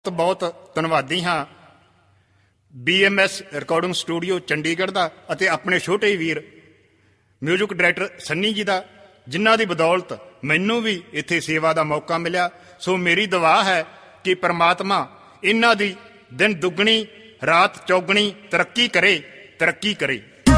ਬਹੁਤ ਧੰਨਵਾਦੀ ਹਾਂ BMS ਰਿਕਾਰਡਿੰਗ ਸਟੂਡੀਓ ਚੰਡੀਗੜ੍ਹ ਦਾ ਅਤੇ ਆਪਣੇ ਛੋਟੇ ਵੀਰ ਮਿਊਜ਼ਿਕ ਡਾਇਰੈਕਟਰ ਸੰਨੀ ਜੀ ਦਾ, ਜਿਨ੍ਹਾਂ ਦੀ ਬਦੌਲਤ ਮੈਨੂੰ ਵੀ ਇੱਥੇ ਸੇਵਾ ਦਾ ਮੌਕਾ ਮਿਲਿਆ। ਸੋ ਮੇਰੀ ਦੁਆ ਹੈ ਕਿ ਪ੍ਰਮਾਤਮਾ ਇਹਨਾਂ ਦੀ ਦਿਨ ਦੁੱਗਣੀ ਰਾਤ ਚੌਗਣੀ ਤਰੱਕੀ ਕਰੇ।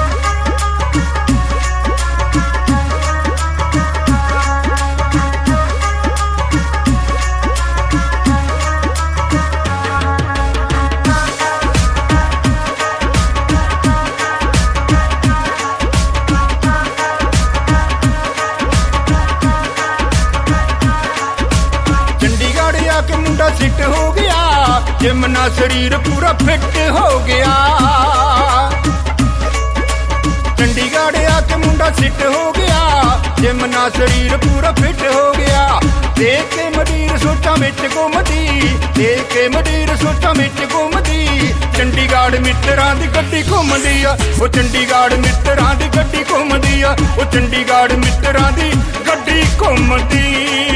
ਮੁੰਡਾ ਸਿੱਟ ਹੋ ਗਿਆ, ਜਿਮ ਨਾਲ ਸਰੀਰ ਪੂਰਾ ਫਿੱਟ ਹੋ ਗਿਆ। ਚੰਡੀਗੜ੍ਹ ਆ ਕੇ ਮੁੰਡਾ ਸਿੱਟ ਹੋ ਗਿਆ, ਜਿਮ ਨਾਲ ਸਰੀਰ ਪੂਰਾ ਫਿੱਟ ਹੋ ਗਿਆ। ਦੇਖ ਕੇ ਮਡੀਰ ਸੋਚਾਂ ਵਿੱਚ ਘੁੰਮਦੀ, ਚੰਡੀਗੜ੍ਹ ਮਿੱਤਰਾਂ ਦੀ ਗੱਡੀ ਘੁੰਮਦੀ ਆ। ਉਹ ਚੰਡੀਗੜ੍ਹ ਮਿੱਤਰਾਂ ਦੀ ਗੱਡੀ ਘੁੰਮਦੀ ਆ। ਉਹ ਚੰਡੀਗੜ੍ਹ ਮਿੱਤਰਾਂ ਦੀ ਗੱਡੀ ਘੁੰਮਦੀ।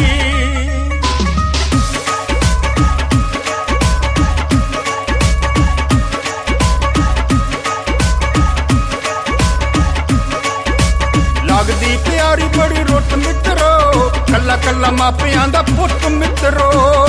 ਲੱਗਦੀ ਪਿਆਰੀ ਬੜੀ ਰੁੱਟ ਮਿੱਤਰੋ, ਕੱਲਾ ਕੱਲਾ ਮਾਪਿਆਂ ਦਾ ਪੁੱਤ ਮਿੱਤਰੋ।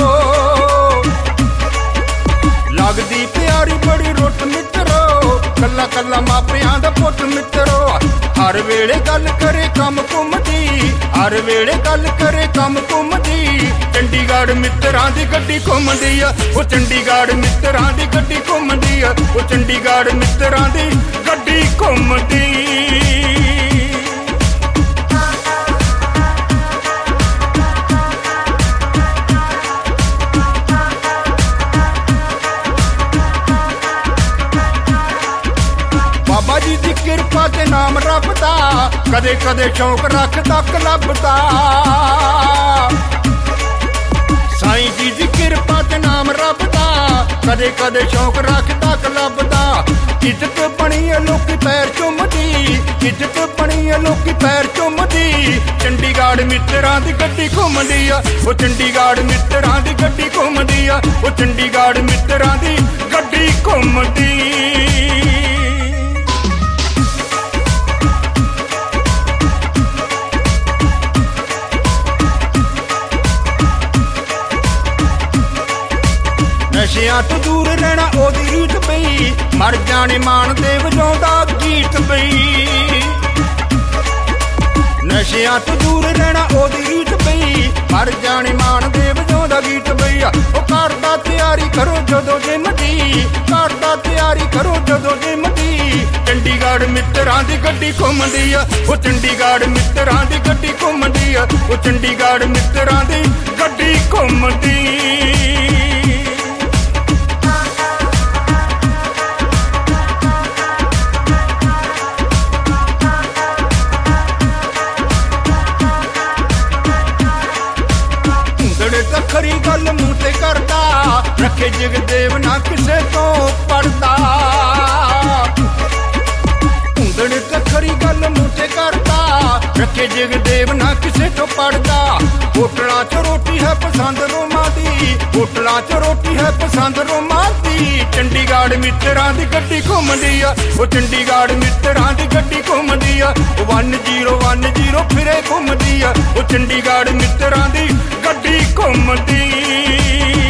ਲੱਗਦੀ ਪਿਆਰੀ ਬੜੀ ਰੁੱਟ ਮਿੱਤਰੋ, ਕੱਲਾ ਕੱਲਾ ਮਾਪਿਆਂ ਦਾ ਪੁੱਤ ਮਿੱਤਰੋ। ਹਰ ਵੇਲੇ ਗੱਲ ਕਰੇ ਕੰਮ ਘੁੰਮਦੀ, ਹਰ ਵੇਲੇ ਗੱਲ ਕਰੇ ਕੰਮ ਘੁੰਮਦੀ। ਚੰਡੀਗੜ੍ਹ ਮਿੱਤਰਾਂ ਦੀ ਗੱਡੀ ਘੁੰਮਦੀ ਆ। ਉਹ ਚੰਡੀਗੜ੍ਹ ਮਿੱਤਰਾਂ ਦੀ ਗੱਡੀ ਘੁੰਮਦੀ ਆ। ਉਹ ਚੰਡੀਗੜ੍ਹ ਮਿੱਤਰਾਂ ਦੀ ਗੱਡੀ ਘੁੰਮਦੀ। ਬਾਬਾ ਜੀ ਦੀ ਕਿਰਪਾ ਤੇ ਨਾਮ ਰੱਬ ਦਾ, ਕਦੇ ਕਦੇ ਸ਼ੌਕ ਰੱਖਦਾ ਕਲੱਬ ਦਾ। ਸਾਈਂ ਜੀ ਦੀ ਕਿਰਪਾ ਤੇ ਨਾਮ ਰੱਬ ਦਾ, ਕਦੇ ਕਦੇ ਸ਼ੌਕ ਰੱਖਦਾ ਕਲੱਬ ਦਾ। ਇੱਜ਼ਤ ਬਣੀ ਆ ਲੋਕੀ ਪੈਰ ਚੁੰਮਦੀ, ਇੱਜ਼ਤ ਬਣੀ ਆ ਲੋਕੀ ਪੈਰ ਚੁੰਮਦੀ। ਚੰਡੀਗੜ੍ਹ ਮਿੱਤਰਾਂ ਦੀ ਗੱਡੀ ਘੁੰਮਦੀ ਆ। ਉਹ ਚੰਡੀਗੜ੍ਹ ਮਿੱਤਰਾਂ ਦੀ ਗੱਡੀ ਘੁੰਮਦੀ ਆ। ਉਹ ਚੰਡੀਗੜ੍ਹ ਮਿੱਤਰਾਂ ਦੀ ਗੱਡੀ ਘੁੰਮਦੀ। ਨਸ਼ਿਆਂ ਤੋਂ ਦੂਰ ਰਹਿਣਾ ਉਹਦੀ ਰੀਤ ਪਈ, ਮਰ ਜਾਣੇ ਮਾਣ ਦੇ ਵਜਾਉਂਦਾ ਗੀਤ ਪਈ। ਨਸ਼ਿਆਂ ਤੋਂ ਦੂਰ ਰਹਿਣਾ ਉਹਦੀ ਰੀਤ ਪਈ, ਮਰ ਜਾਣੇ ਮਾਣ ਦੇ ਵਜਾਉਂਦਾ ਗੀਤ ਪਈ। ਉਹ ਕਰਦਾ ਤਿਆਰੀ ਕਰੋ ਜਦੋਂ ਜਿਮ ਦੀ, ਕਰਦਾ ਤਿਆਰੀ ਕਰੋ ਜਦੋਂ ਜਿਮ ਦੀ। ਚੰਡੀਗੜ੍ਹ ਮਿੱਤਰਾਂ ਦੀ ਗੱਡੀ ਘੁੰਮਦੀ ਆ। ਉਹ ਚੰਡੀਗੜ੍ਹ ਮਿੱਤਰਾਂ ਦੀ ਗੱਡੀ ਘੁੰਮਦੀ ਆ। ਉਹ ਚੰਡੀਗੜ੍ਹ ਮਿੱਤਰਾਂ ਦੀ ਗੱਡੀ ਘੁੰਮਦੀ। ਖਰੀ ਗੱਲ ਮੂੰਹ ਤੇ ਕਰਦਾ, ਰੱਖੇ ਜਗਦੇਵ ਨਾ ਕਿਸੇ ਤੋਂ ਪੜਦਾ। ਉਂਦੜ ਤੇ ਖਰੀ ਗੱਲ ਮੂੰਹ ਤੇ ਕਰਦਾ, ਰੱਖੇ ਜਗਦੇਵ ਨਾ ਕਿਸੇ ਤੋਂ ਪੜਦਾ। ਹੋਟਲਾਂ 'ਚ ਰੋਟੀ ਹੈ ਪਸੰਦ ਰੋਮਾਂ ਦੀ, ਹੋਟਲਾਂ 'ਚ ਰੋਟੀ ਹੈ ਪਸੰਦ ਰੋਮਾਂ ਦੀ। ਚੰਡੀਗੜ੍ਹ ਮਿੱਤਰਾਂ ਦੀ ਗੱਡੀ ਘੁੰਮਦੀ ਆ। ਉਹ ਚੰਡੀਗੜ੍ਹ ਮਿੱਤਰਾਂ ਦੀ ਗੱਡੀ ਘੁੰਮਦੀ ਆ। ਉਹ 1010 ਫਿਰੇ ਘੁੰਮਦੀ ਆ। ਉਹ ਚੰਡੀਗੜ੍ਹ ਮਿੱਤਰਾਂ ਦੀ ਗੱਡੀ ਘੁੰਮਦੀ।